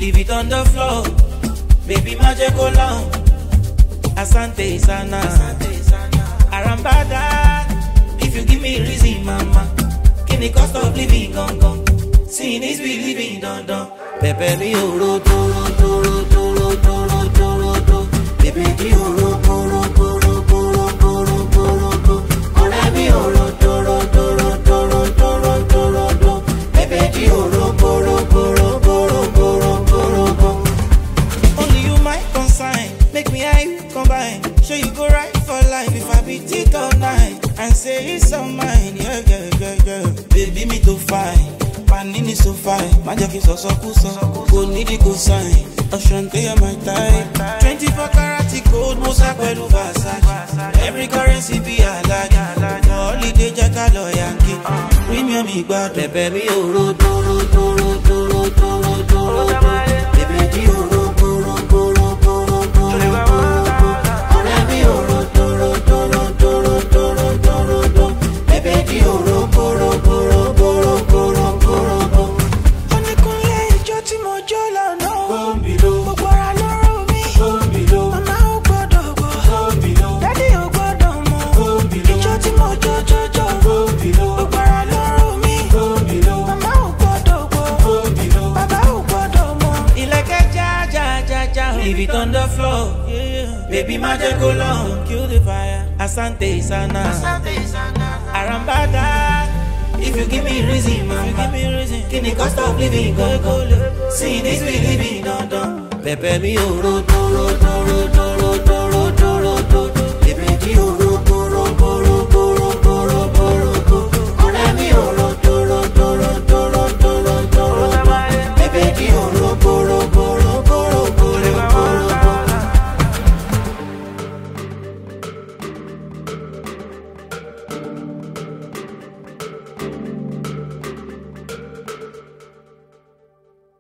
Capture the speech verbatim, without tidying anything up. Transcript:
Leave it on the floor. Baby, magic long. Asante sana. Arambada. If you give me reason, mama. Give me cost of living, gong gong. Seeing is believing, don don. Pepe mi oro, toro, toro, toro, toro, toro, toro. Baby, mi oro, toro, toro, toro, toro, toro, toro. Ore mi oro, toro, toro, toro, toro, toro, toro. Baby, mi oro, toro, toro, toro, toro, toro, toro. Only you my consign. Make me eye you combine. Sure you go right for life if I beat it all night. And say it's all mine, yeah, yeah, yeah, yeah. Baby, me to fine. Panini so fine, magic is also cool, so go need it go sign. Ocean pay my time. twenty-four karat gold, Mosa Kwelu Versace. Every currency be a like. Holiday Jackalo Yankee. Premium me bad, baby, oro, toro, toro, toro, toro, toro. Baby, oro, toro, toro, toro, toro, toro. Baby, oro, toro, toro, toro, toro, toro, toro. Baby, oro, toro, toro, toro, toro. Leave it on the floor, yeah. Baby, magic go long, kill the fire. Asante sana, Asante sana. Arambada. If you give me reason, man, you give me reason. Give me cost of living, go go. See this we living, don don. Pepe mi oro, toro, toro, toro.